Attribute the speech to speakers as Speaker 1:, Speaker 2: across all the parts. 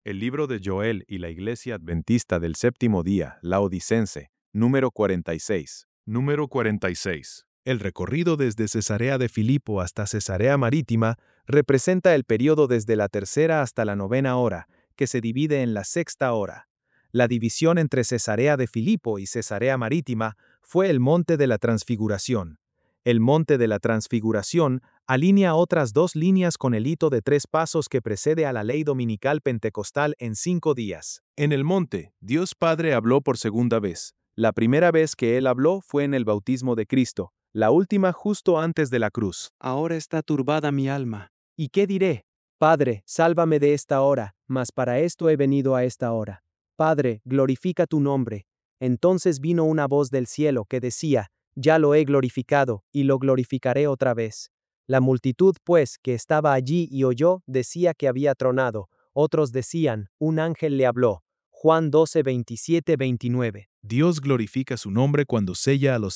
Speaker 1: El libro de Joel y la Iglesia Adventista del Séptimo Día, Laodicense, número 46.
Speaker 2: Número 46.
Speaker 3: El recorrido desde Cesarea de Filipo hasta Cesarea Marítima representa el periodo desde la tercera hasta la novena hora, que se divide en la sexta hora. La división entre Cesarea de Filipo y Cesarea Marítima fue el Monte de la Transfiguración. El Monte de la Transfiguración alinea otras dos líneas con el hito de 3 pasos que precede a la ley dominical pentecostal en 5 días.
Speaker 1: En el monte, Dios Padre habló por segunda vez. La primera vez que Él habló fue en el bautismo de Cristo, la última justo antes de la cruz.
Speaker 4: Ahora está turbada mi alma.
Speaker 5: ¿Y qué diré? Padre, sálvame de esta hora, mas para esto he venido a esta hora. Padre, glorifica tu nombre. Entonces vino una voz del cielo que decía, ya lo he glorificado, y lo glorificaré otra vez. La multitud, pues, que estaba allí y oyó, decía que había tronado. Otros decían, un ángel le habló. Juan 12, 27, 29.
Speaker 3: Dios glorifica su nombre cuando sella a los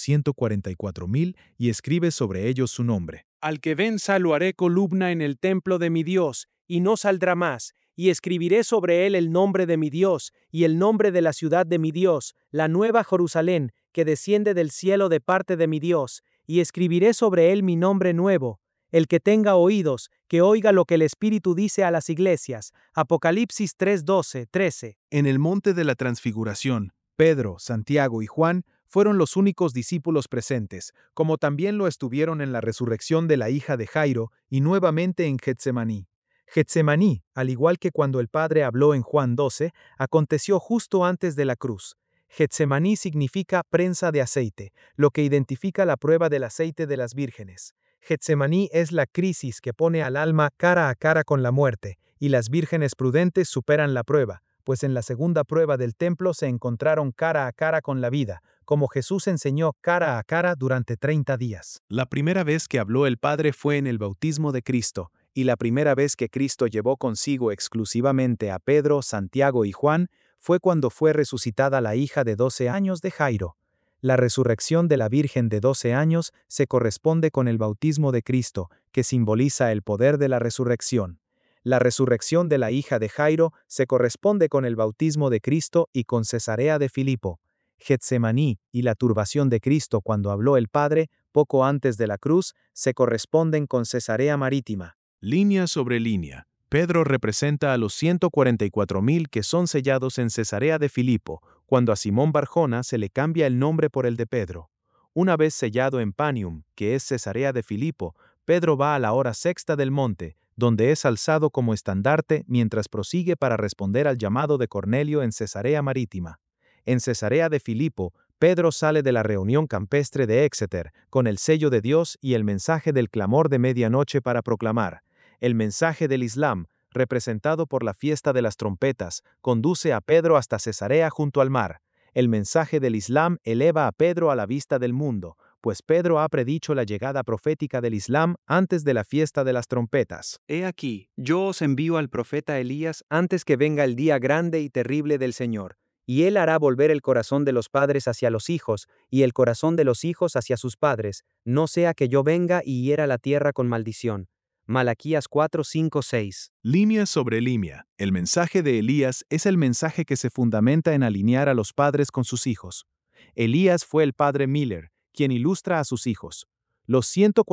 Speaker 3: 144,000 y escribe sobre ellos su nombre.
Speaker 5: Al que venza lo haré columna en el templo de mi Dios, y no saldrá más, y escribiré sobre él el nombre de mi Dios, y el nombre de la ciudad de mi Dios, la nueva Jerusalén, que desciende del cielo de parte de mi Dios, y escribiré sobre él mi nombre nuevo. El que tenga oídos, que oiga lo que el Espíritu dice a las iglesias. Apocalipsis 3:12, 13.
Speaker 3: En el Monte de la Transfiguración, Pedro, Santiago y Juan fueron los únicos discípulos presentes, como también lo estuvieron en la resurrección de la hija de Jairo y nuevamente en Getsemaní. Getsemaní, al igual que cuando el Padre habló en Juan 12, aconteció justo antes de la cruz. Getsemaní significa prensa de aceite, lo que identifica la prueba del aceite de las vírgenes. Getsemaní es la crisis que pone al alma cara a cara con la muerte, y las vírgenes prudentes superan la prueba, pues en la segunda prueba del templo se encontraron cara a cara con la vida, como Jesús enseñó cara a cara durante 30 días. La primera vez que habló el Padre fue en el bautismo de Cristo, y la primera vez que Cristo llevó consigo exclusivamente a Pedro, Santiago y Juan fue cuando fue resucitada la hija de 12 años de Jairo. La resurrección de la Virgen de 12 años se corresponde con el bautismo de Cristo, que simboliza el poder de la resurrección. La resurrección de la hija de Jairo se corresponde con el bautismo de Cristo y con Cesarea de Filipo. Getsemaní y la turbación de Cristo cuando habló el Padre, poco antes de la cruz, se corresponden con Cesarea Marítima.
Speaker 1: Línea sobre línea. Pedro representa a los 144,000 que son sellados en Cesarea de Filipo, cuando a Simón Barjona se le cambia el nombre por el de Pedro. Una vez sellado en Panium, que es Cesarea de Filipo, Pedro va a la hora sexta del monte, donde es alzado como estandarte mientras prosigue para responder al llamado de Cornelio en Cesarea Marítima. En Cesarea de Filipo, Pedro sale de la reunión campestre de Éxeter, con el sello de Dios y el mensaje del clamor de medianoche para proclamar. El mensaje del Islam, representado por la fiesta de las trompetas, conduce a Pedro hasta Cesarea junto al mar. El mensaje del Islam eleva a Pedro a la vista del mundo, pues Pedro ha predicho la llegada profética del Islam antes de la fiesta de las trompetas.
Speaker 4: He aquí, yo os envío al profeta Elías
Speaker 5: Antes que venga el día grande y terrible del Señor, y él hará volver el corazón de los padres hacia los hijos, y el corazón de los hijos hacia sus padres, no sea que yo venga y hiera la tierra con maldición. Malaquías 4, 5, 6.
Speaker 3: Línea sobre línea. El mensaje de Elías es el mensaje que se fundamenta en alinear a los padres con sus hijos. Elías fue el padre Miller, quien ilustra a sus hijos. Los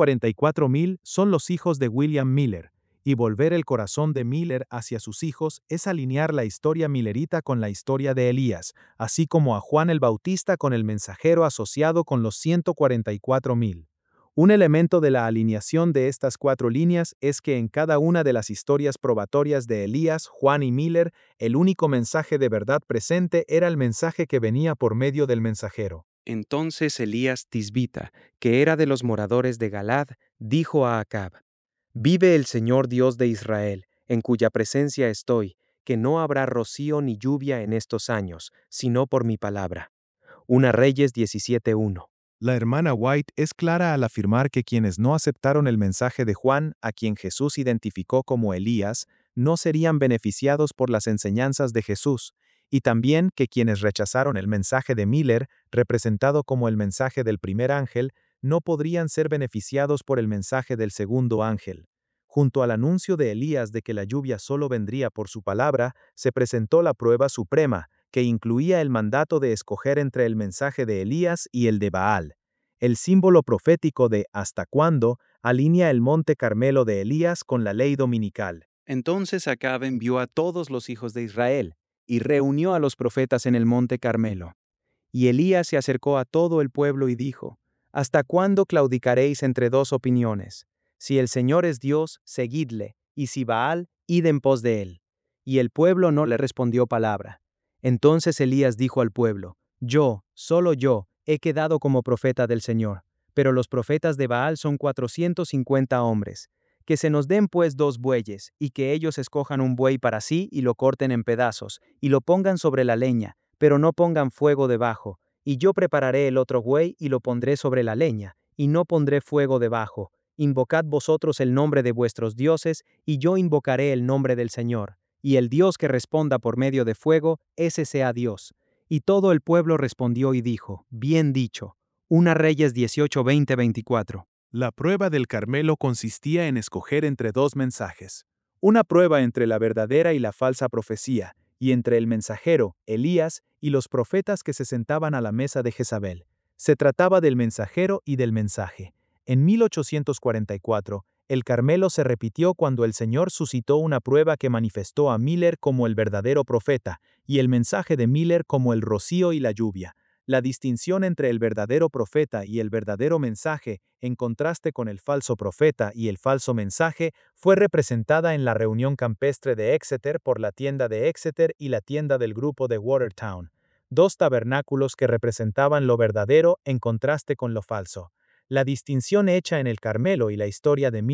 Speaker 3: 144,000 son los hijos de William Miller, y volver el corazón de Miller hacia sus hijos es alinear la historia millerita con la historia de Elías, así como a Juan el Bautista con el mensajero asociado con los 144,000. Un elemento de la alineación de estas 4 líneas es que en cada una de las historias probatorias de Elías, Juan y Miller, el único mensaje de verdad presente era el mensaje que venía por medio del mensajero.
Speaker 4: Entonces Elías Tisbita, que era de los moradores de Galad, dijo a Acab: Vive el Señor Dios de Israel, en cuya presencia estoy, que no habrá rocío ni lluvia en estos años, sino por mi palabra. 1 Reyes 17:1.
Speaker 3: La hermana White es clara al afirmar que quienes no aceptaron el mensaje de Juan, a quien Jesús identificó como Elías, no serían beneficiados por las enseñanzas de Jesús, y también que quienes rechazaron el mensaje de Miller, representado como el mensaje del primer ángel, no podrían ser beneficiados por el mensaje del segundo ángel. Junto al anuncio de Elías de que la lluvia solo vendría por su palabra, se presentó la prueba suprema, que incluía el mandato de escoger entre el mensaje de Elías y el de Baal. El símbolo profético de «¿hasta cuándo?» alinea el monte Carmelo de Elías con la ley dominical.
Speaker 5: Entonces Acab envió a todos los hijos de Israel, y reunió a los profetas en el monte Carmelo. Y Elías se acercó a todo el pueblo y dijo: ¿Hasta cuándo claudicaréis entre dos opiniones? Si el Señor es Dios, seguidle, y si Baal, id en pos de él. Y el pueblo no le respondió palabra. Entonces Elías dijo al pueblo: Yo, solo yo, he quedado como profeta del Señor, pero los profetas de Baal son 450 hombres. Que se nos den pues 2 bueyes, y que ellos escojan un buey para sí y lo corten en pedazos, y lo pongan sobre la leña, pero no pongan fuego debajo, y yo prepararé el otro buey y lo pondré sobre la leña, y no pondré fuego debajo. Invocad vosotros el nombre de vuestros dioses, y yo invocaré el nombre del Señor, y el Dios que responda por medio de fuego, ese sea Dios. Y todo el pueblo respondió y dijo: Bien dicho. 1 Reyes 18, 20, 24.
Speaker 1: La prueba del Carmelo consistía en escoger entre dos mensajes. Una prueba entre la verdadera y la falsa profecía, y entre el mensajero, Elías, y los profetas que se sentaban a la mesa de Jezabel. Se trataba del mensajero y del mensaje. En 1844, el Carmelo se repitió cuando el Señor suscitó una prueba que manifestó a Miller como el verdadero profeta, y el mensaje de Miller como el rocío y la lluvia. La distinción entre el verdadero profeta y el verdadero mensaje, en contraste con el falso profeta y el falso mensaje, fue representada en la reunión campestre de Exeter por la tienda de Exeter y la tienda del grupo de Watertown, 2 tabernáculos que representaban lo verdadero en contraste con lo falso. La distinción hecha en el Carmelo y la historia de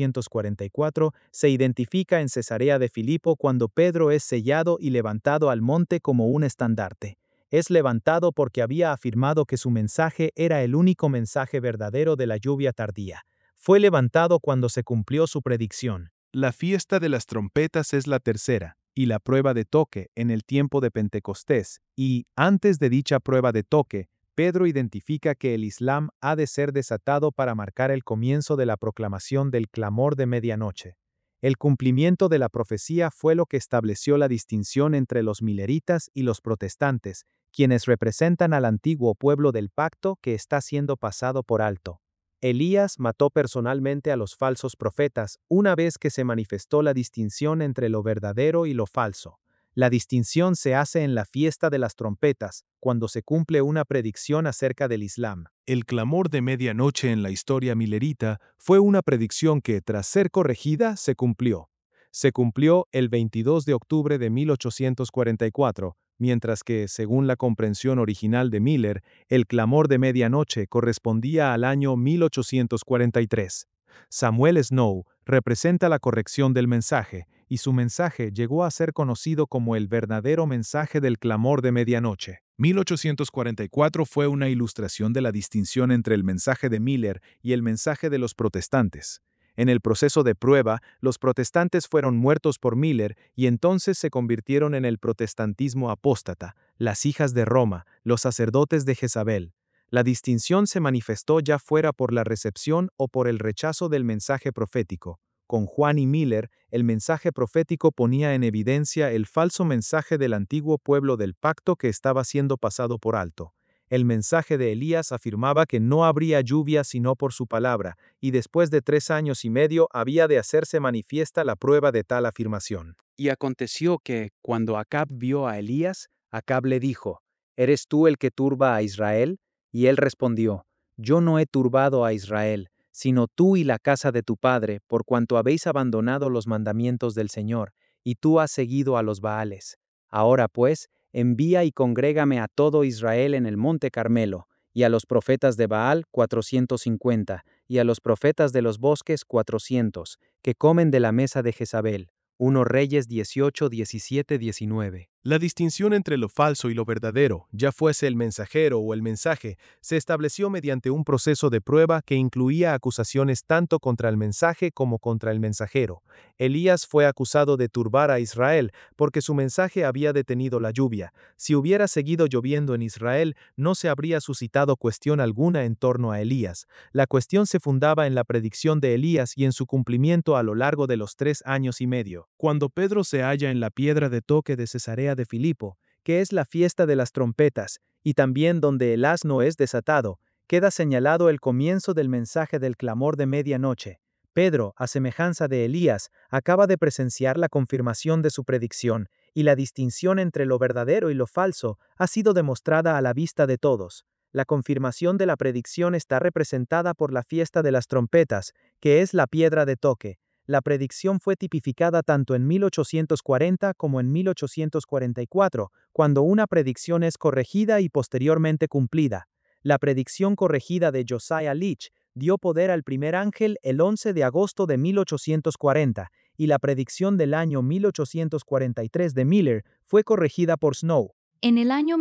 Speaker 1: 1844 se identifica en Cesarea de Filipo cuando Pedro es sellado y levantado al monte como un estandarte. Es levantado porque había afirmado que su mensaje era el único mensaje verdadero de la lluvia tardía. Fue levantado cuando se cumplió su predicción. La fiesta de las trompetas es la tercera, y la prueba de toque en el tiempo de Pentecostés, y, antes de dicha prueba de toque, Pedro identifica que el Islam ha de ser desatado para marcar el comienzo de la proclamación del clamor de medianoche. El cumplimiento de la profecía fue lo que estableció la distinción entre los mileritas y los protestantes, quienes representan al antiguo pueblo del pacto que está siendo pasado por alto. Elías mató personalmente a los falsos profetas una vez que se manifestó la distinción entre lo verdadero y lo falso. La distinción se hace en la fiesta de las trompetas, cuando se cumple una predicción acerca del Islam.
Speaker 2: El clamor de medianoche en la historia milerita fue una predicción que, tras ser corregida, se cumplió. Se cumplió el 22 de octubre de 1844, mientras que, según la comprensión original de Miller, el clamor de medianoche correspondía al año 1843. Samuel Snow representa la corrección del mensaje, y su mensaje llegó a ser conocido como el verdadero mensaje del clamor de medianoche. 1844 fue una ilustración de la distinción entre el mensaje de Miller y el mensaje de los protestantes. En el proceso de prueba, los protestantes fueron muertos por Miller y entonces se convirtieron en el protestantismo apóstata, las hijas de Roma, los sacerdotes de Jezabel. La distinción se manifestó ya fuera por la recepción o por el rechazo del mensaje profético. Con Juan y Miller, el mensaje profético ponía en evidencia el falso mensaje del antiguo pueblo del pacto que estaba siendo pasado por alto. El mensaje de Elías afirmaba que no habría lluvia sino por su palabra, y después de 3 años y medio había de hacerse manifiesta la prueba de tal afirmación.
Speaker 5: Y aconteció que, cuando Acab vio a Elías, Acab le dijo: ¿Eres tú el que turba a Israel? Y él respondió: Yo no he turbado a Israel, sino tú y la casa de tu padre, por cuanto habéis abandonado los mandamientos del Señor, y tú has seguido a los Baales. Ahora pues, envía y congrégame a todo Israel en el monte Carmelo, y a los profetas de Baal 450, y a los profetas de los bosques 400, que comen de la mesa de Jezabel. 1 Reyes 18, 17, 19.
Speaker 2: La distinción entre lo falso y lo verdadero, ya fuese el mensajero o el mensaje, se estableció mediante un proceso de prueba que incluía acusaciones tanto contra el mensaje como contra el mensajero. Elías fue acusado de turbar a Israel porque su mensaje había detenido la lluvia. Si hubiera seguido lloviendo en Israel, no se habría suscitado cuestión alguna en torno a Elías. La cuestión se fundaba en la predicción de Elías y en su cumplimiento a lo largo de los 3 años y medio. Cuando Pedro se halla en la piedra de toque de Cesarea de Filipo, que es la fiesta de las trompetas, y también donde el asno es desatado, queda señalado el comienzo del mensaje del clamor de medianoche. Pedro, a semejanza de Elías, acaba de presenciar la confirmación de su predicción, y la distinción entre lo verdadero y lo falso ha sido demostrada a la vista de todos. La confirmación de la predicción está representada por la fiesta de las trompetas, que es la piedra de toque. La predicción fue tipificada tanto en 1840 como en 1844, cuando una predicción es corregida y posteriormente cumplida. La predicción corregida de Josiah Leach dio poder al primer ángel el 11 de agosto de 1840, y la predicción del año 1843 de Miller fue corregida por Snow.
Speaker 6: En el año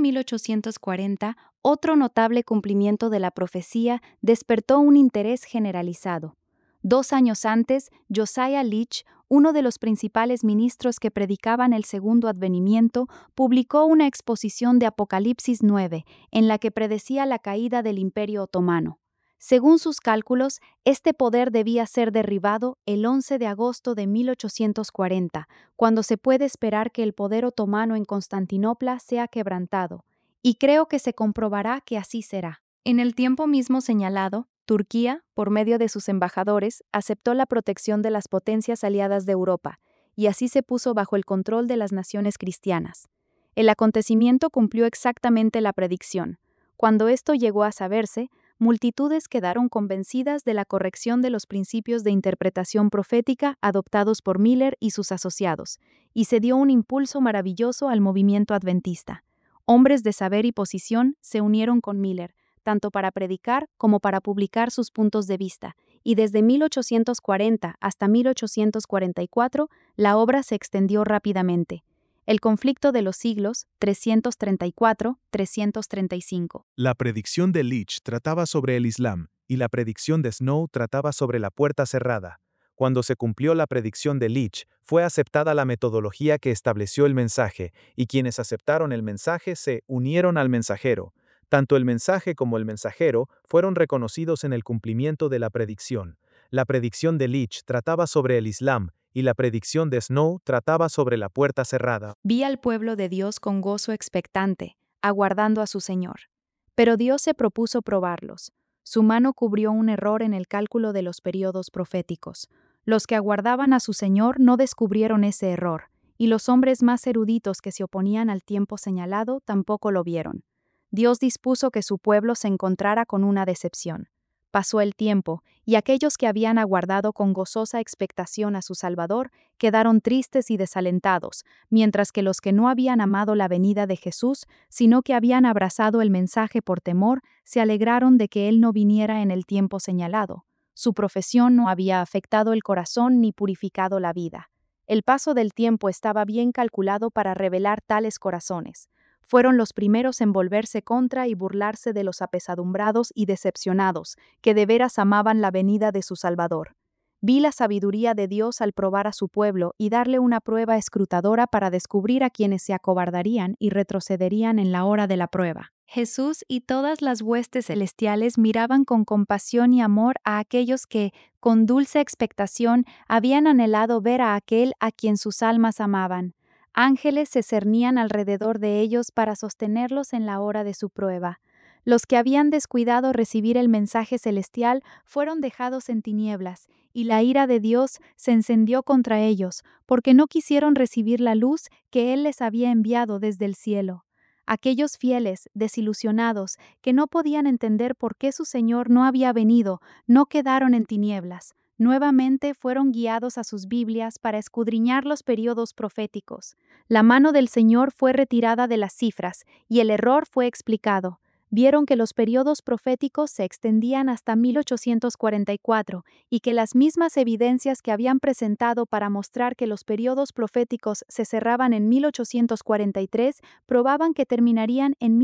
Speaker 6: 1840, otro notable cumplimiento de la profecía despertó un interés generalizado. 2 años antes, Josiah Leach, uno de los principales ministros que predicaban el segundo advenimiento, publicó una exposición de Apocalipsis 9, en la que predecía la caída del Imperio Otomano. Según sus cálculos, este poder debía ser derribado el 11 de agosto de 1840, cuando se puede esperar que el poder otomano en Constantinopla sea quebrantado, y creo que se comprobará que así será. En el tiempo mismo señalado, Turquía, por medio de sus embajadores, aceptó la protección de las potencias aliadas de Europa, y así se puso bajo el control de las naciones cristianas. El acontecimiento cumplió exactamente la predicción. Cuando esto llegó a saberse, multitudes quedaron convencidas de la corrección de los principios de interpretación profética adoptados por Miller y sus asociados, y se dio un impulso maravilloso al movimiento adventista. Hombres de saber y posición se unieron con Miller, tanto para predicar como para publicar sus puntos de vista, y desde 1840 hasta 1844 la obra se extendió rápidamente. El conflicto de los siglos 334-335.
Speaker 2: La predicción de Leach trataba sobre el Islam, y la predicción de Snow trataba sobre la puerta cerrada. Cuando se cumplió la predicción de Leach, fue aceptada la metodología que estableció el mensaje, y quienes aceptaron el mensaje se unieron al mensajero. Tanto el mensaje como el mensajero fueron reconocidos en el cumplimiento de la predicción. La predicción de Leach trataba sobre el Islam, y la predicción de Snow trataba sobre la puerta cerrada.
Speaker 6: Vi al pueblo de Dios con gozo expectante, aguardando a su Señor. Pero Dios se propuso probarlos. Su mano cubrió un error en el cálculo de los periodos proféticos. Los que aguardaban a su Señor no descubrieron ese error, y los hombres más eruditos que se oponían al tiempo señalado tampoco lo vieron. Dios dispuso que su pueblo se encontrara con una decepción. Pasó el tiempo, y aquellos que habían aguardado con gozosa expectación a su Salvador quedaron tristes y desalentados, mientras que los que no habían amado la venida de Jesús, sino que habían abrazado el mensaje por temor, se alegraron de que Él no viniera en el tiempo señalado. Su profesión no había afectado el corazón ni purificado la vida. El paso del tiempo estaba bien calculado para revelar tales corazones. Fueron los primeros en volverse contra y burlarse de los apesadumbrados y decepcionados, que de veras amaban la venida de su Salvador. Vi la sabiduría de Dios al probar a su pueblo y darle una prueba escrutadora para descubrir a quienes se acobardarían y retrocederían en la hora de la prueba. Jesús y todas las huestes celestiales miraban con compasión y amor a aquellos que, con dulce expectación, habían anhelado ver a aquel a quien sus almas amaban. Ángeles se cernían alrededor de ellos para sostenerlos en la hora de su prueba. Los que habían descuidado recibir el mensaje celestial fueron dejados en tinieblas, y la ira de Dios se encendió contra ellos, porque no quisieron recibir la luz que Él les había enviado desde el cielo. Aquellos fieles, desilusionados, que no podían entender por qué su Señor no había venido, no quedaron en tinieblas. Nuevamente fueron guiados a sus Biblias para escudriñar los periodos proféticos. La mano del Señor fue retirada de las cifras, y el error fue explicado. vieron que los periodos proféticos se extendían hasta 1844 y que las mismas evidencias que habían presentado para mostrar que los periodos proféticos se cerraban en 1843 probaban que terminarían en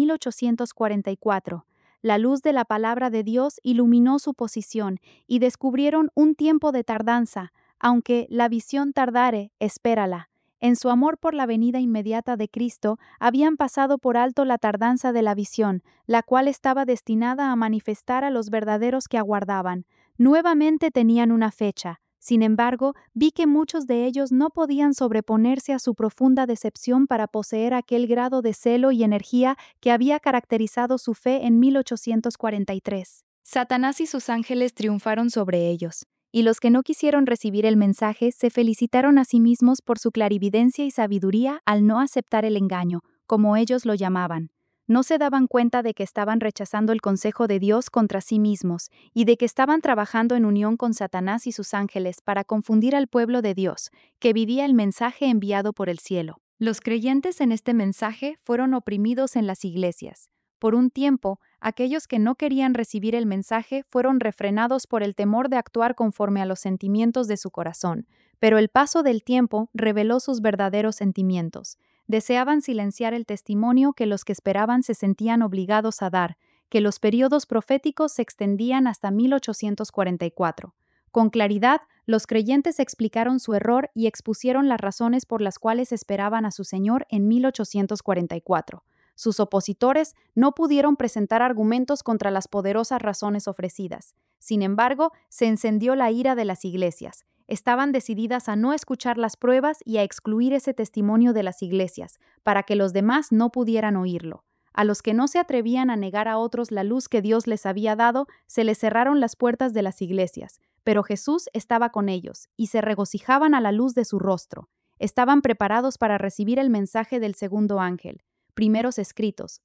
Speaker 6: 1844. La luz de la palabra de Dios iluminó su posición y descubrieron un tiempo de tardanza. Aunque la visión tardare, espérala. En su amor por la venida inmediata de Cristo, habían pasado por alto la tardanza de la visión, la cual estaba destinada a manifestar a los verdaderos que aguardaban. Nuevamente tenían una fecha. Sin embargo, vi que muchos de ellos no podían sobreponerse a su profunda decepción para poseer aquel grado de celo y energía que había caracterizado su fe en 1843. Satanás y sus ángeles triunfaron sobre ellos, y los que no quisieron recibir el mensaje se felicitaron a sí mismos por su clarividencia y sabiduría al no aceptar el engaño, como ellos lo llamaban. No se daban cuenta de que estaban rechazando el consejo de Dios contra sí mismos y de que estaban trabajando en unión con Satanás y sus ángeles para confundir al pueblo de Dios, que vivía el mensaje enviado por el cielo. Los creyentes en este mensaje fueron oprimidos en las iglesias. Por un tiempo, aquellos que no querían recibir el mensaje fueron refrenados por el temor de actuar conforme a los sentimientos de su corazón, pero el paso del tiempo reveló sus verdaderos sentimientos. Deseaban silenciar el testimonio que los que esperaban se sentían obligados a dar, que los periodos proféticos se extendían hasta 1844. Con claridad, los creyentes explicaron su error y expusieron las razones por las cuales esperaban a su Señor en 1844. Sus opositores no pudieron presentar argumentos contra las poderosas razones ofrecidas. Sin embargo, se encendió la ira de las iglesias. Estaban decididas a no escuchar las pruebas y a excluir ese testimonio de las iglesias, para que los demás no pudieran oírlo. A los que no se atrevían a negar a otros la luz que Dios les había dado, se les cerraron las puertas de las iglesias. Pero Jesús estaba con ellos, y se regocijaban a la luz de su rostro. Estaban preparados para recibir el mensaje del segundo ángel. Primeros Escritos,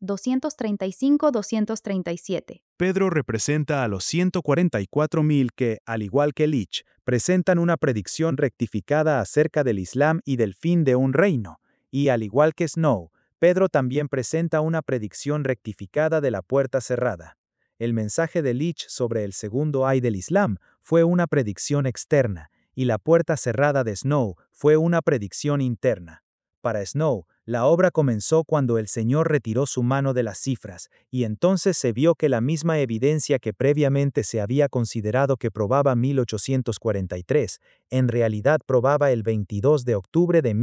Speaker 6: 235-237.
Speaker 3: Pedro representa a los 144.000 que, al igual que Lich, presentan una predicción rectificada acerca del Islam y del fin de un reino. Y al igual que Snow, Pedro también presenta una predicción rectificada de la puerta cerrada. El mensaje de Lich sobre el segundo ay del Islam fue una predicción externa, y la puerta cerrada de Snow fue una predicción interna. Para Snow, la obra comenzó cuando el Señor retiró su mano de las cifras, y entonces se vio que la misma evidencia que previamente se había considerado que probaba 1843, en realidad probaba el 22 de octubre de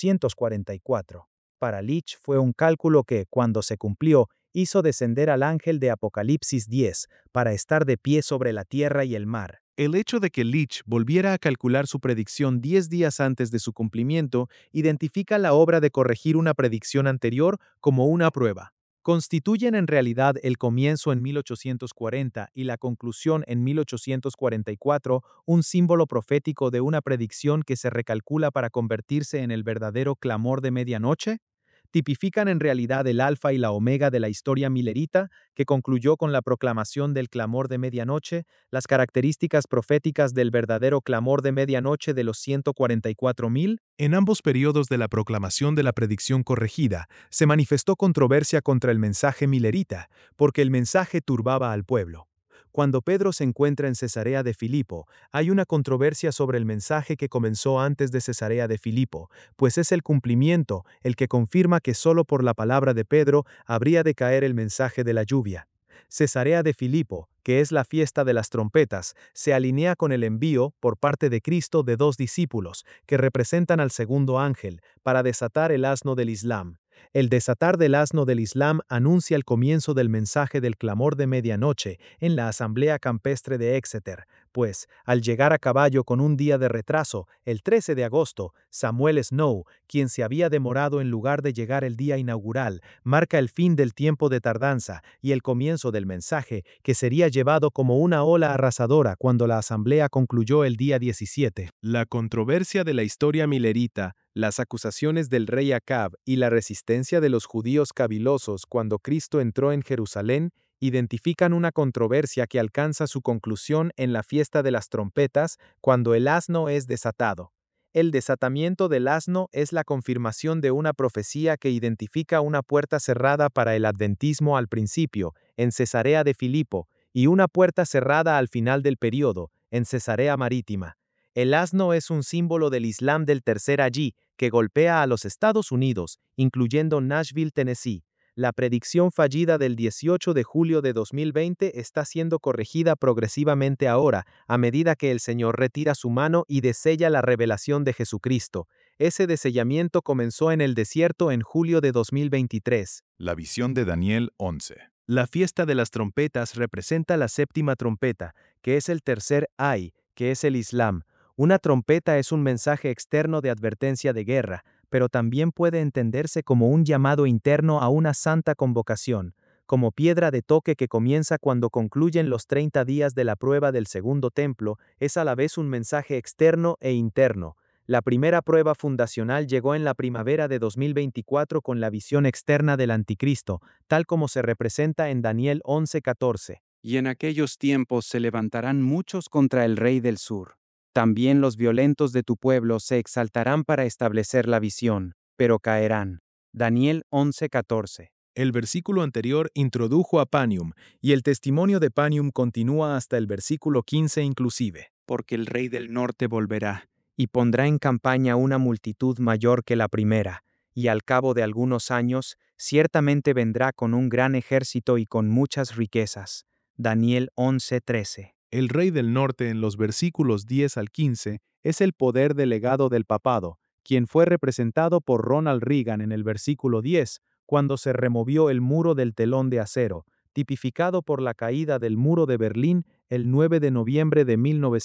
Speaker 3: 1844. Para Lich fue un cálculo que, cuando se cumplió, hizo descender al ángel de Apocalipsis 10, para estar de pie sobre la tierra y el mar. El hecho de que Lich volviera a calcular su predicción 10 días antes de su cumplimiento identifica la obra de corregir una predicción anterior como una prueba. Constituyen en realidad el comienzo en 1840 y la conclusión en 1844 un símbolo profético de una predicción que se recalcula para convertirse en el verdadero clamor de medianoche. Tipifican en realidad el alfa y la omega de la historia milerita, que concluyó con la proclamación del clamor de medianoche, las características proféticas del verdadero clamor de medianoche de los 144.000.
Speaker 2: En ambos periodos de la proclamación de la predicción corregida, se manifestó controversia contra el mensaje milerita, porque el mensaje turbaba al pueblo. Cuando Pedro se encuentra en Cesarea de Filipo, hay una controversia sobre el mensaje que comenzó antes de Cesarea de Filipo, pues es el cumplimiento el que confirma que solo por la palabra de Pedro habría de caer el mensaje de la lluvia. Cesarea de Filipo, que es la fiesta de las trompetas, se alinea con el envío, por parte de Cristo, de 2 discípulos, que representan al segundo ángel, para desatar el asno del Islam. El desatar del asno del Islam anuncia el comienzo del mensaje del clamor de medianoche en la asamblea campestre de Exeter, pues, al llegar a caballo con un día de retraso, el 13 de agosto, Samuel Snow, quien se había demorado en lugar de llegar el día inaugural, marca el fin del tiempo de tardanza y el comienzo del mensaje, que sería llevado como una ola arrasadora cuando la asamblea concluyó el día 17.
Speaker 1: La controversia de la historia milerita, las acusaciones del rey Acab y la resistencia de los judíos cavilosos cuando Cristo entró en Jerusalén identifican una controversia que alcanza su conclusión en la fiesta de las trompetas cuando el asno es desatado.
Speaker 3: El desatamiento del asno es la confirmación de una profecía que identifica una puerta cerrada para el adventismo al principio, en Cesarea de Filipo, y una puerta cerrada al final del período, en Cesarea Marítima. El asno es un símbolo del Islam del tercer allí, que golpea a los Estados Unidos, incluyendo Nashville, Tennessee. La predicción fallida del 18 de julio de 2020 está siendo corregida progresivamente ahora, a medida que el Señor retira su mano y desella la revelación de Jesucristo. Ese desellamiento comenzó en el desierto en julio de 2023.
Speaker 1: La visión de Daniel 11.
Speaker 2: La fiesta de las trompetas representa la séptima trompeta, que es el tercer ay, que es el Islam. Una trompeta es un mensaje externo de advertencia de guerra, pero también puede entenderse como un llamado interno a una santa convocación, como piedra de toque que comienza cuando concluyen los 30 días de la prueba del segundo templo, es a la vez un mensaje externo e interno. La primera prueba fundacional llegó en la primavera de 2024 con la visión externa del anticristo, tal como se representa en Daniel 11:14.
Speaker 4: Y en aquellos tiempos se levantarán muchos contra el rey del sur. También los violentos de tu pueblo se exaltarán para establecer la visión, pero caerán. Daniel 11:14.
Speaker 3: El versículo anterior introdujo a Panium, y el testimonio de Panium continúa hasta el versículo 15 inclusive.
Speaker 4: Porque el rey del norte volverá, y pondrá en campaña una multitud mayor que la primera, y al cabo de algunos años, ciertamente vendrá con un gran ejército y con muchas riquezas. Daniel 11:13.
Speaker 3: El rey del norte en los versículos 10 al 15 es el poder delegado del papado, quien fue representado por Ronald Reagan en el versículo 10, cuando se removió el muro del telón de acero, tipificado por la caída del muro de Berlín el 9 de noviembre de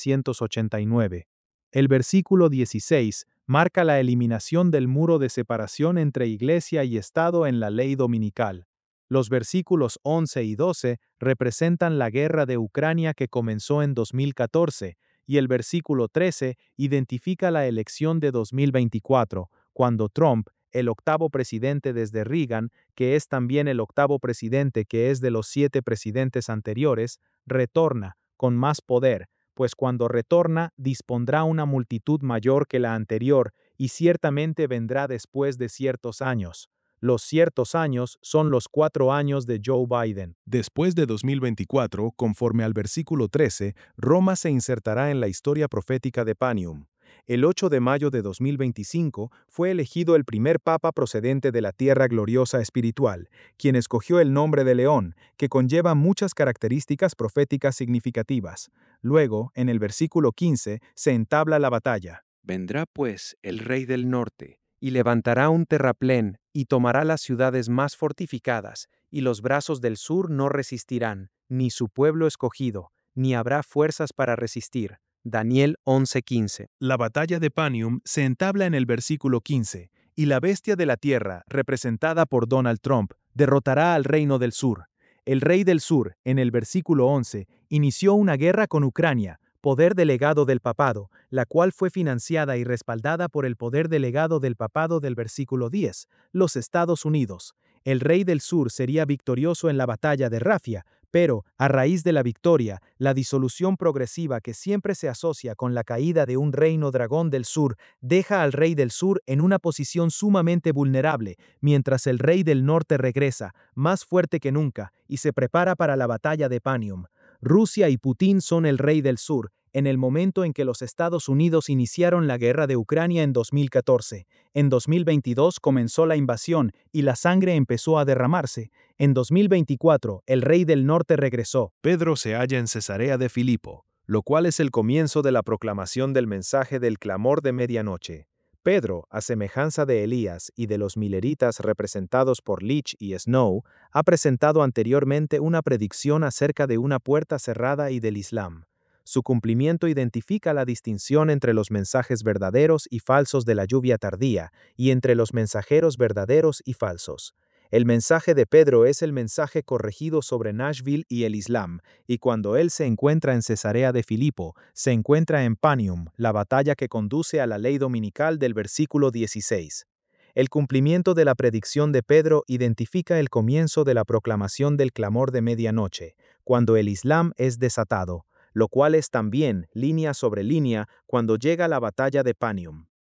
Speaker 3: 1989. El versículo 16 marca la eliminación del muro de separación entre Iglesia y Estado en la ley dominical. Los versículos 11 y 12 representan la guerra de Ucrania que comenzó en 2014, y el versículo 13 identifica la elección de 2024, cuando Trump, el octavo presidente desde Reagan, que es también el octavo presidente que es de los 7 presidentes anteriores, retorna, con más poder, pues cuando retorna dispondrá una multitud mayor que la anterior, y ciertamente vendrá después de ciertos años. Los ciertos años son los 4 años de Joe Biden.
Speaker 2: Después de 2024, conforme al versículo 13, Roma se insertará en la historia profética de Panium. El 8 de mayo de 2025 fue elegido el primer papa procedente de la tierra gloriosa espiritual, quien escogió el nombre de León, que conlleva muchas características proféticas significativas. Luego, en el versículo 15, se entabla la batalla.
Speaker 4: Vendrá pues el rey del norte, y levantará un terraplén, y tomará las ciudades más fortificadas, y los brazos del sur no resistirán, ni su pueblo escogido, ni habrá fuerzas para resistir. Daniel 11:15.
Speaker 3: La batalla de Panium se entabla en el versículo 15, y la bestia de la tierra, representada por Donald Trump, derrotará al reino del sur. El rey del sur, en el versículo 11, inició una guerra con Ucrania, poder delegado del papado, la cual fue financiada y respaldada por el poder delegado del papado del versículo 10, los Estados Unidos. El rey del sur sería victorioso en la batalla de Rafia, pero, a raíz de la victoria, la disolución progresiva que siempre se asocia con la caída de un reino dragón del sur deja al rey del sur en una posición sumamente vulnerable, mientras el rey del norte regresa, más fuerte que nunca, y se prepara para la batalla de Panium. Rusia y Putin son el rey del sur, en el momento en que los Estados Unidos iniciaron la guerra de Ucrania en 2014. En 2022 comenzó la invasión y la sangre empezó a derramarse. En 2024, el rey del norte regresó.
Speaker 2: Pedro se halla en Cesarea de Filipo, lo cual es el comienzo de la proclamación del mensaje del clamor de medianoche. Pedro, a semejanza de Elías y de los mileritas representados por Leach y Snow, ha presentado anteriormente una predicción acerca de una puerta cerrada y del Islam. Su cumplimiento identifica la distinción entre los mensajes verdaderos y falsos de la lluvia tardía y entre los mensajeros verdaderos y falsos. El mensaje de Pedro es el mensaje corregido sobre Nashville y el Islam, y cuando él se encuentra en Cesarea de Filipo, se encuentra en Panium, la batalla que conduce a la ley dominical del versículo 16. El cumplimiento de la predicción de Pedro identifica el comienzo de la proclamación del clamor de medianoche, cuando el Islam es desatado, lo cual es también, línea sobre línea, cuando llega la batalla de Panium.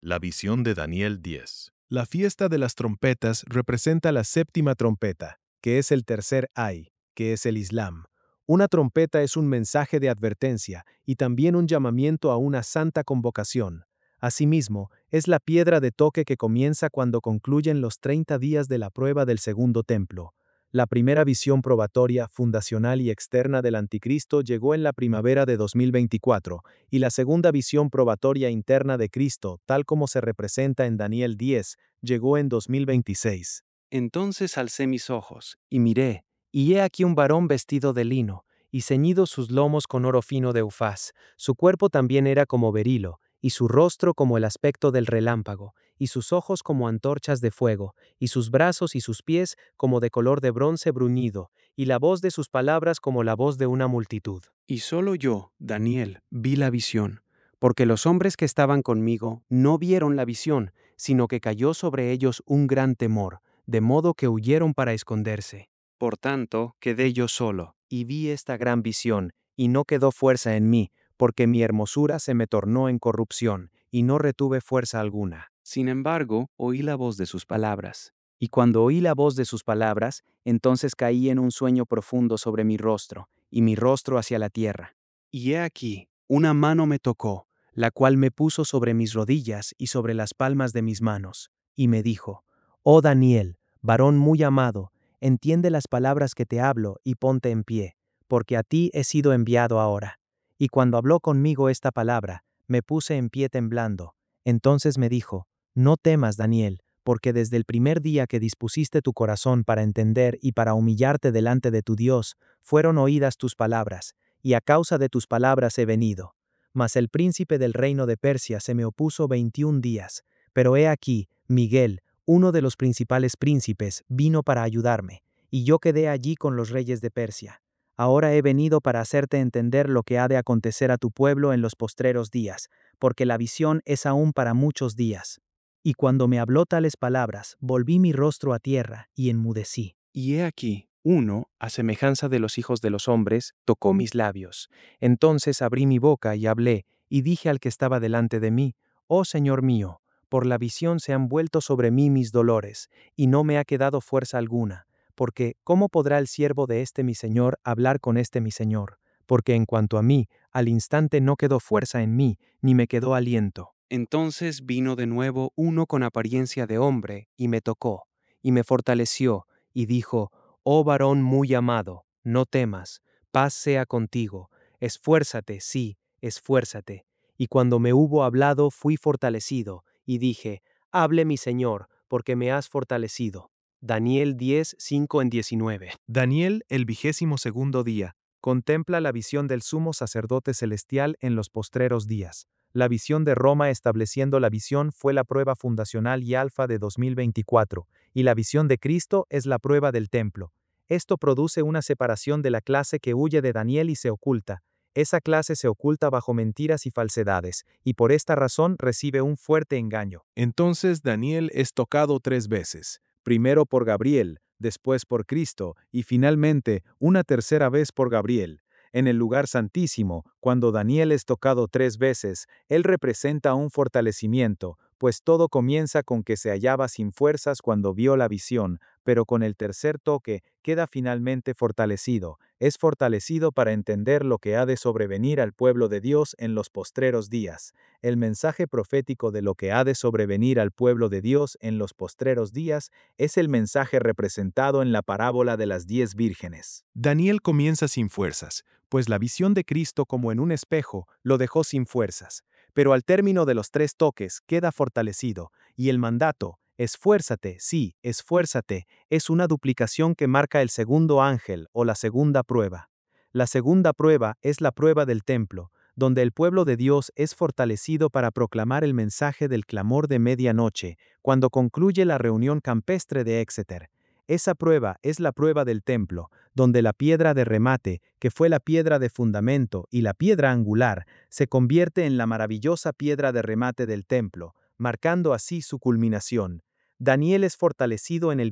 Speaker 1: La visión de Daniel 10.
Speaker 2: La fiesta de las trompetas representa la séptima trompeta, que es el tercer ay, que es el Islam. Una trompeta es un mensaje de advertencia y también un llamamiento a una santa convocación. Asimismo, es la piedra de toque que comienza cuando concluyen los 30 días de la prueba del segundo templo. La primera visión probatoria, fundacional y externa del Anticristo llegó en la primavera de 2024, y la segunda visión probatoria interna de Cristo, tal como se representa en Daniel 10, llegó en 2026.
Speaker 5: Entonces alcé mis ojos, y miré, y he aquí un varón vestido de lino, y ceñidos sus lomos con oro fino de Ufaz. Su cuerpo también era como berilo, y su rostro como el aspecto del relámpago, y sus ojos como antorchas de fuego, y sus brazos y sus pies como de color de bronce bruñido, y la voz de sus palabras como la voz de una multitud. Y solo yo, Daniel, vi la visión, porque los hombres que estaban conmigo no vieron la visión, sino que cayó sobre ellos un gran temor, de modo que huyeron para esconderse. Por tanto, quedé yo solo, y vi esta gran visión, y no quedó fuerza en mí, porque mi hermosura se me tornó en corrupción, y no retuve fuerza alguna. Sin embargo, oí la voz de sus palabras. Y cuando oí la voz de sus palabras, entonces caí en un sueño profundo sobre mi rostro, y mi rostro hacia la tierra. Y he aquí, una mano me tocó, la cual me puso sobre mis rodillas y sobre las palmas de mis manos, y me dijo: Oh Daniel, varón muy amado, entiende las palabras que te hablo y ponte en pie, porque a ti he sido enviado ahora. Y cuando habló conmigo esta palabra, me puse en pie temblando. Entonces me dijo: No temas, Daniel, porque desde el primer día que dispusiste tu corazón para entender y para humillarte delante de tu Dios, fueron oídas tus palabras, y a causa de tus palabras he venido. Mas el príncipe del reino de Persia se me opuso 21 días, pero he aquí, Miguel, uno de los principales príncipes, vino para ayudarme, y yo quedé allí con los reyes de Persia. Ahora he venido para hacerte entender lo que ha de acontecer a tu pueblo en los postreros días, porque la visión es aún para muchos días. Y cuando me habló tales palabras, volví mi rostro a tierra y enmudecí. Y he aquí, uno, a semejanza de los hijos de los hombres, tocó mis labios. Entonces abrí mi boca y hablé, y dije al que estaba delante de mí: Oh Señor mío, por la visión se han vuelto sobre mí mis dolores, y no me ha quedado fuerza alguna. Porque, ¿cómo podrá el siervo de este mi Señor hablar con este mi Señor? Porque en cuanto a mí, al instante no quedó fuerza en mí, ni me quedó aliento. Entonces vino de nuevo uno con apariencia de hombre, y me tocó, y me fortaleció, y dijo: Oh varón muy amado, no temas, paz sea contigo, esfuérzate, sí, esfuérzate. Y cuando me hubo hablado, fui fortalecido, y dije: Hable mi Señor, porque me has fortalecido. Daniel 10, 5-19.
Speaker 2: Daniel, el 22º día, contempla la visión del sumo sacerdote celestial en los postreros días. La visión de Roma estableciendo la visión fue la prueba fundacional y alfa de 2024, y la visión de Cristo es la prueba del templo. Esto produce una separación de la clase que huye de Daniel y se oculta. Esa clase se oculta bajo mentiras y falsedades, y por esta razón recibe un fuerte engaño. Entonces Daniel es tocado 3 veces. Primero por Gabriel, después por Cristo, y finalmente una tercera vez por Gabriel. En el lugar santísimo, cuando Daniel es tocado 3 veces, él representa un fortalecimiento, pues todo comienza con que se hallaba sin fuerzas cuando vio la visión, pero con el tercer toque queda finalmente fortalecido. Es fortalecido para entender lo que ha de sobrevenir al pueblo de Dios en los postreros días. El mensaje profético de lo que ha de sobrevenir al pueblo de Dios en los postreros días es el mensaje representado en la parábola de las 10 vírgenes. Daniel comienza sin fuerzas, pues la visión de Cristo como en un espejo lo dejó sin fuerzas, pero al término de los 3 toques queda fortalecido, y el mandato, esfuérzate, sí, esfuérzate, es una duplicación que marca el segundo ángel o la segunda prueba. La segunda prueba es la prueba del templo, donde el pueblo de Dios es fortalecido para proclamar el mensaje del clamor de medianoche, cuando concluye la reunión campestre de Exeter. Esa prueba es la prueba del templo, donde la piedra de remate, que fue la piedra de fundamento y la piedra angular, se convierte en la maravillosa piedra de remate del templo, marcando así su culminación. Daniel es fortalecido en el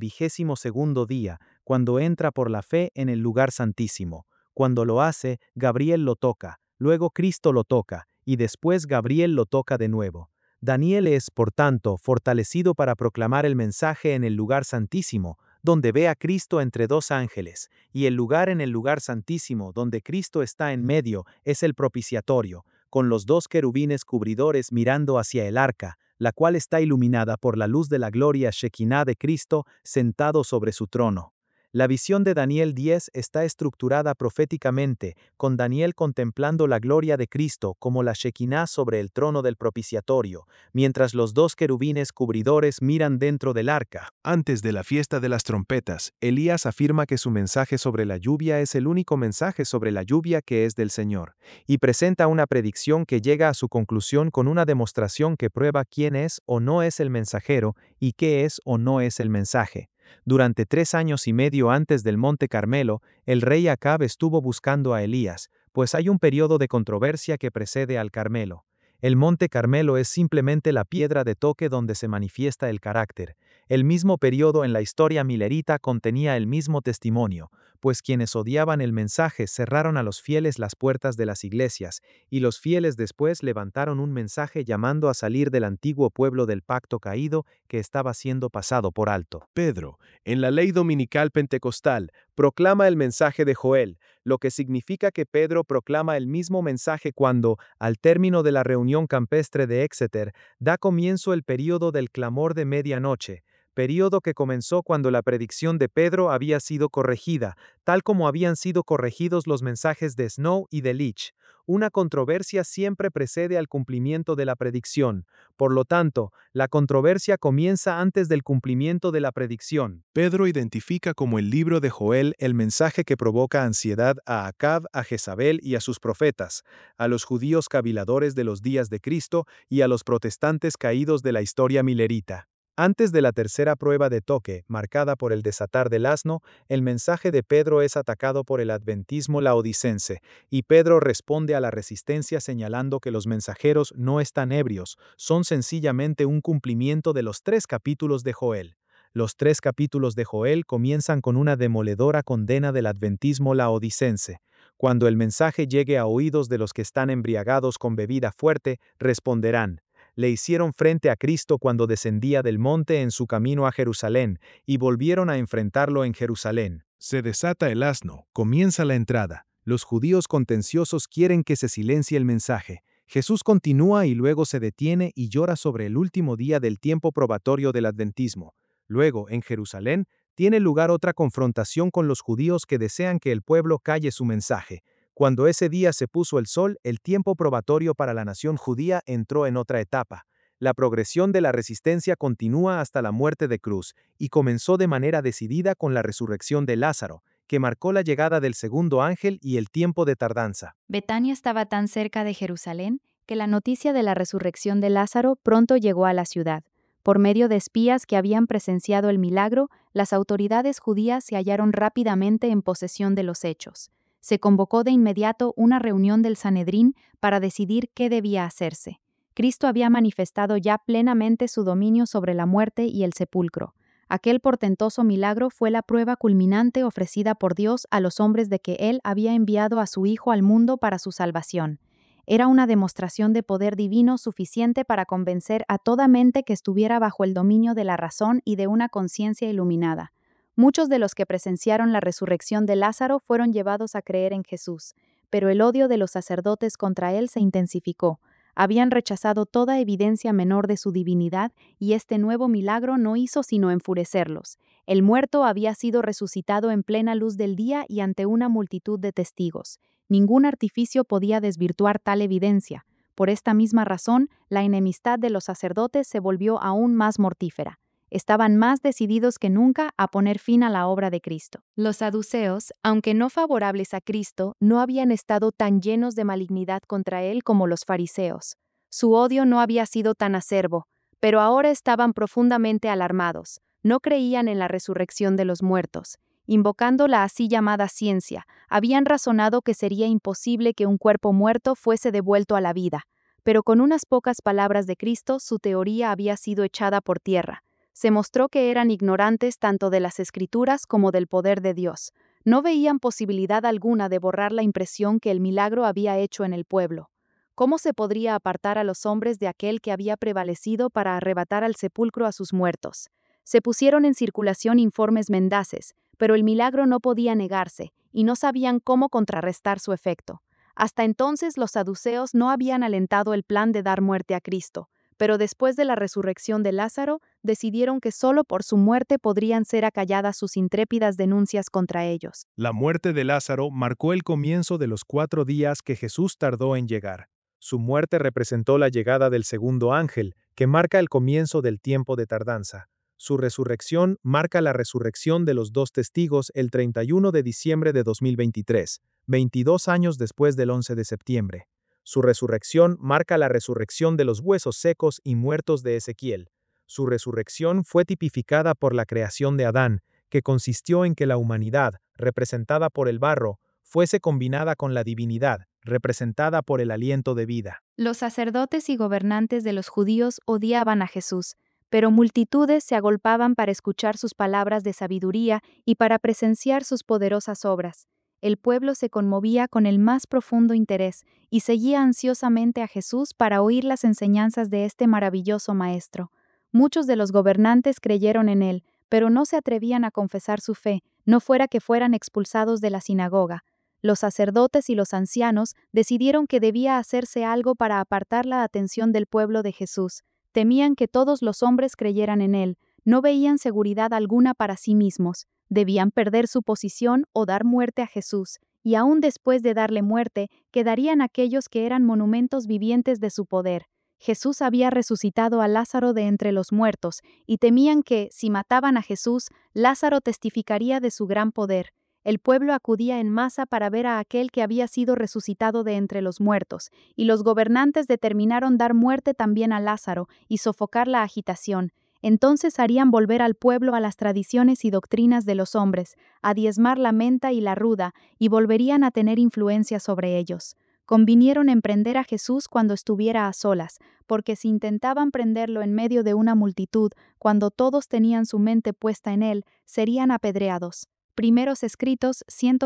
Speaker 2: 22º día, cuando entra por la fe en el lugar santísimo. Cuando lo hace, Gabriel lo toca, luego Cristo lo toca, y después Gabriel lo toca de nuevo.
Speaker 3: Daniel es, por tanto, fortalecido para proclamar el mensaje en el lugar santísimo, donde ve a Cristo entre dos ángeles, y el lugar en el lugar santísimo, donde Cristo está en medio, es el propiciatorio, con los dos querubines cubridores mirando hacia el arca, la cual está iluminada por la luz de la gloria Shekinah de Cristo sentado sobre su trono. La visión de Daniel 10 está estructurada proféticamente, con Daniel contemplando la gloria de Cristo como la Shekinah sobre el trono del propiciatorio, mientras los dos querubines cubridores miran dentro del arca.
Speaker 2: Antes de la fiesta de las trompetas, Elías afirma que su mensaje sobre la lluvia es el único mensaje sobre la lluvia que es del Señor, y presenta una predicción que llega a su conclusión con una demostración que prueba quién es o no es el mensajero y qué es o no es el mensaje. Durante 3 años y medio antes del Monte Carmelo, el rey Acab estuvo buscando a Elías, pues hay un periodo de controversia que precede al Carmelo. El Monte Carmelo es simplemente la piedra de toque donde se manifiesta el carácter. El mismo periodo en la historia milerita contenía el mismo testimonio, pues quienes odiaban el mensaje cerraron a los fieles las puertas de las iglesias, y los fieles después levantaron un mensaje llamando a salir del antiguo pueblo del pacto caído que estaba siendo pasado por alto. Pedro, en la ley dominical pentecostal, proclama el mensaje de Joel, lo que significa que Pedro proclama el mismo mensaje cuando, al término de la reunión campestre de Exeter, da comienzo el período del clamor de medianoche, período que comenzó cuando la predicción de Pedro había sido corregida, tal como habían sido corregidos los mensajes de Snow y de Leach. Una controversia siempre precede al cumplimiento de la predicción. Por lo tanto, la controversia comienza antes del cumplimiento de la predicción. Pedro identifica como el libro de Joel el mensaje que provoca ansiedad a Acab, a Jezabel y a sus profetas, a los judíos caviladores de los días de Cristo y a los protestantes caídos de la historia milerita. Antes de la tercera prueba de toque, marcada por el desatar del asno, el mensaje de Pedro es atacado por el adventismo laodicense, y Pedro responde a la resistencia señalando que los mensajeros no están ebrios, son sencillamente un cumplimiento de los 3 capítulos de Joel. Los 3 capítulos de Joel comienzan con una demoledora condena del adventismo laodicense. Cuando el mensaje llegue a oídos de los que están embriagados con bebida fuerte, responderán: le hicieron frente a Cristo cuando descendía del monte en su camino a Jerusalén, y volvieron a enfrentarlo en Jerusalén. Se desata el asno, comienza la entrada. Los judíos contenciosos quieren que se silencie el mensaje. Jesús continúa y luego se detiene y llora sobre el último día del tiempo probatorio del adventismo. Luego, en Jerusalén, tiene lugar otra confrontación con los judíos que desean que el pueblo calle su mensaje. Cuando ese día se puso el sol, el tiempo probatorio para la nación judía entró en otra etapa. La progresión de la resistencia continúa hasta la muerte de cruz, y comenzó de manera decidida con la resurrección de Lázaro, que marcó la llegada del segundo ángel y el tiempo de tardanza.
Speaker 6: Betania estaba tan cerca de Jerusalén que la noticia de la resurrección de Lázaro pronto llegó a la ciudad. Por medio de espías que habían presenciado el milagro, las autoridades judías se hallaron rápidamente en posesión de los hechos. Se convocó de inmediato una reunión del Sanedrín para decidir qué debía hacerse. Cristo había manifestado ya plenamente su dominio sobre la muerte y el sepulcro. Aquel portentoso milagro fue la prueba culminante ofrecida por Dios a los hombres de que Él había enviado a su Hijo al mundo para su salvación. Era una demostración de poder divino suficiente para convencer a toda mente que estuviera bajo el dominio de la razón y de una conciencia iluminada. Muchos de los que presenciaron la resurrección de Lázaro fueron llevados a creer en Jesús, pero el odio de los sacerdotes contra él se intensificó. Habían rechazado toda evidencia menor de su divinidad y este nuevo milagro no hizo sino enfurecerlos. El muerto había sido resucitado en plena luz del día y ante una multitud de testigos. Ningún artificio podía desvirtuar tal evidencia. Por esta misma razón, la enemistad de los sacerdotes se volvió aún más mortífera. Estaban más decididos que nunca a poner fin a la obra de Cristo. Los saduceos, aunque no favorables a Cristo, no habían estado tan llenos de malignidad contra él como los fariseos. Su odio no había sido tan acerbo, pero ahora estaban profundamente alarmados. No creían en la resurrección de los muertos. Invocando la así llamada ciencia, habían razonado que sería imposible que un cuerpo muerto fuese devuelto a la vida. Pero con unas pocas palabras de Cristo, su teoría había sido echada por tierra. Se mostró que eran ignorantes tanto de las Escrituras como del poder de Dios. No veían posibilidad alguna de borrar la impresión que el milagro había hecho en el pueblo. ¿cómo se podría apartar a los hombres de aquel que había prevalecido para arrebatar al sepulcro a sus muertos? Se pusieron en circulación informes mendaces, pero el milagro no podía negarse, y no sabían cómo contrarrestar su efecto. Hasta entonces los saduceos no habían alentado el plan de dar muerte a Cristo, pero después de la resurrección de Lázaro, decidieron que solo por su muerte podrían ser acalladas sus intrépidas denuncias contra ellos.
Speaker 3: La muerte de Lázaro marcó el comienzo de los 4 días que Jesús tardó en llegar. Su muerte representó la llegada del segundo ángel, que marca el comienzo del tiempo de tardanza. Su resurrección marca la resurrección de los 2 testigos el 31 de diciembre de 2023, 22 años después del 11 de septiembre. Su resurrección marca la resurrección de los huesos secos y muertos de Ezequiel. Su resurrección fue tipificada por la creación de Adán, que consistió en que la humanidad, representada por el barro, fuese combinada con la divinidad, representada por el aliento de vida.
Speaker 6: Los sacerdotes y gobernantes de los judíos odiaban a Jesús, pero multitudes se agolpaban para escuchar sus palabras de sabiduría y para presenciar sus poderosas obras. El pueblo se conmovía con el más profundo interés y seguía ansiosamente a Jesús para oír las enseñanzas de este maravilloso maestro. Muchos de los gobernantes creyeron en él, pero no se atrevían a confesar su fe, no fuera que fueran expulsados de la sinagoga. Los sacerdotes y los ancianos decidieron que debía hacerse algo para apartar la atención del pueblo de Jesús. Temían que todos los hombres creyeran en él, no veían seguridad alguna para sí mismos, debían perder su posición o dar muerte a Jesús, y aún después de darle muerte, quedarían aquellos que eran monumentos vivientes de su poder. Jesús había resucitado a Lázaro de entre los muertos, y temían que, si mataban a Jesús, Lázaro testificaría de su gran poder. El pueblo acudía en masa para ver a aquel que había sido resucitado de entre los muertos, y los gobernantes determinaron dar muerte también a Lázaro y sofocar la agitación. Entonces harían volver al pueblo a las tradiciones y doctrinas de los hombres, a diezmar la menta y la ruda, y volverían a tener influencia sobre ellos. Convinieron en prender a Jesús cuando estuviera a solas, porque si intentaban prenderlo en medio de una multitud, cuando todos tenían su mente puesta en él, serían apedreados. Primeros Escritos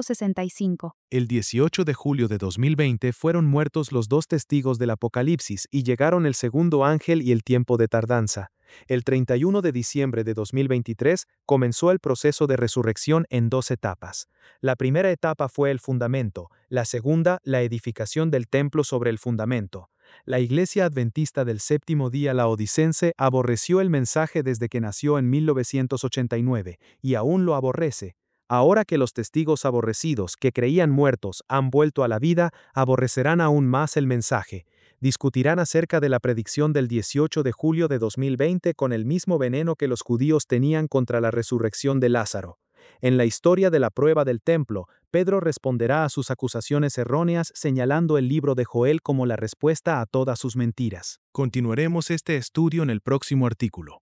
Speaker 6: 165.
Speaker 3: El 18 de julio de 2020 fueron muertos los 2 testigos del Apocalipsis y llegaron el segundo ángel y el tiempo de tardanza. El 31 de diciembre de 2023 comenzó el proceso de resurrección en 2 etapas. La primera etapa fue el fundamento, la segunda, la edificación del templo sobre el fundamento. La Iglesia Adventista del Séptimo Día Laodicense aborreció el mensaje desde que nació en 1989 y aún lo aborrece. Ahora que los testigos aborrecidos que creían muertos han vuelto a la vida, aborrecerán aún más el mensaje. Discutirán acerca de la predicción del 18 de julio de 2020 con el mismo veneno que los judíos tenían contra la resurrección de Lázaro. En la historia de la prueba del templo, Pedro responderá a sus acusaciones erróneas señalando el libro de Joel como la respuesta a todas sus mentiras. Continuaremos este estudio en el próximo artículo.